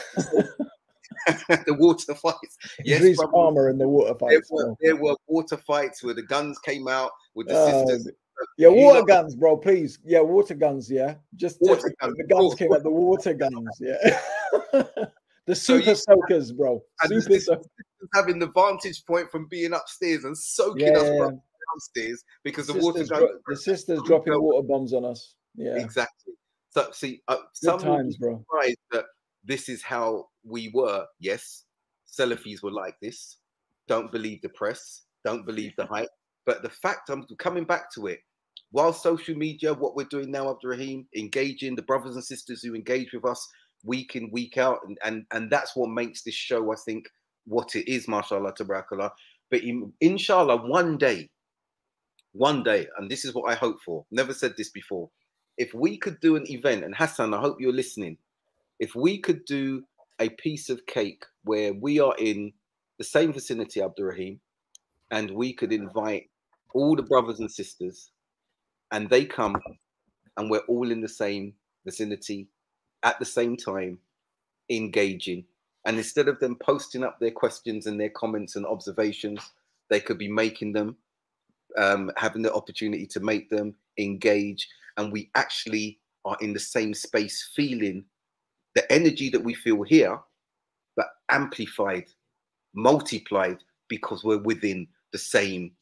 the water fights. Yes, Idris brother, Palmer in the water there fights. were, Bro. there were water fights where the guns came out with the Oh, sisters. yeah, You water lot- guns, bro. Please, yeah, water guns. Yeah, just Water the, guns, the of guns course. came out. The water guns. Yeah, the So super you- soakers, bro. And the Super sisters soakers. having the vantage point from being upstairs and soaking Yeah, us yeah, from downstairs because the water Sisters guns. dro- the sisters dropping water bombs on us. Yeah, Exactly. So see, uh, good some will be times, bro. surprised that this is how we were. Yes, Salafis were like this. Don't believe the press. Don't believe the hype. But the fact, I'm coming back to it. While social media, what we're doing now, Abdurrahim, engaging the brothers and sisters who engage with us week in, week out, and and, and that's what makes this show, I think, what it is, mashallah, tabarakallah. But in, inshallah, one day, one day, and this is what I hope for. Never said this before. If we could do an event, and Hassan, I hope you're listening. If we could do a piece of cake where we are in the same vicinity, Abdurrahim, and we could invite all the brothers and sisters, and they come, and we're all in the same vicinity at the same time, engaging. And instead of them posting up their questions and their comments and observations, they could be making them, um, having the opportunity to make them, engage, and we actually are in the same space, feeling the energy that we feel here, but amplified, multiplied, because we're within the same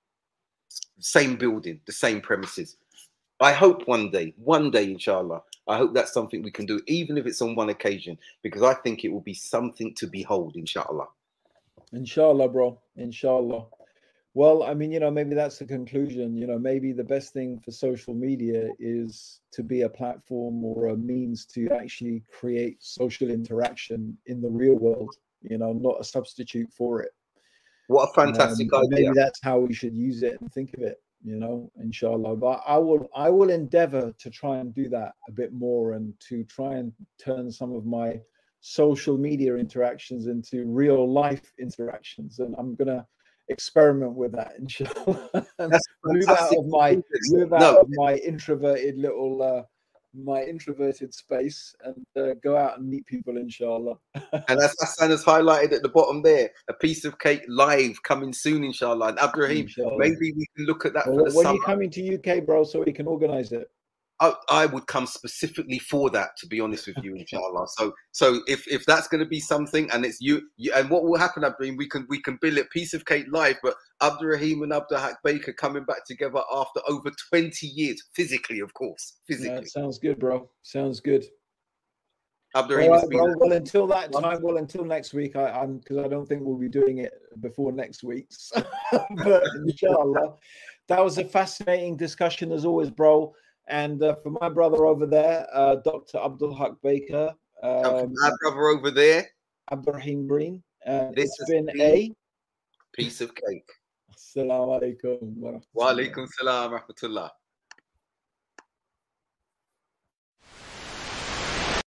same building, the same premises. I hope one day, one day, inshallah, I hope that's something we can do, even if it's on one occasion, because I think it will be something to behold, inshallah. Inshallah, bro. Inshallah. Well, I mean, you know, maybe that's the conclusion. You know, maybe the best thing for social media is to be a platform or a means to actually create social interaction in the real world, you know, not a substitute for it. What a fantastic Um, idea. maybe that's how we should use it and think of it, you know, inshallah. But I will I will endeavor to try and do that a bit more, and to try and turn some of my social media interactions into real life interactions. And I'm gonna experiment with that, inshallah. And That's move out fantastic. of my move out No. of my introverted little uh my introverted space, and uh, go out and meet people, inshallah. And as Hassan has highlighted at the bottom there, a piece of cake live coming soon, inshallah. And Abdurrahim, Inshallah. maybe we can look at that Well, for the when summer. you coming to U K, bro, so we can organize it? I, I would come specifically for that, to be honest with you, inshallah. So, so if, if that's going to be something, and it's you, you, and what will happen, Abdurrahim, we can we can build it piece of cake live, but Abdurrahim and Abdul Haq Baker coming back together after over twenty years, physically, of course, Yeah, physically. sounds good, bro. Sounds good. Abdurrahim, All it's right, been bro. Well, until that time, well, until next week, I, I'm because I don't think we'll be doing it before next week's. But inshallah, that was a fascinating discussion as always, bro. And uh, for my brother over there, uh, Doctor Abdul Haq Baker, And from Um, my brother over there, Abdurrahim Green. And this it's has been been a piece of cake. Assalamu alaikum wa Wa rahmatullah. alaikum salam wa rahmatullah.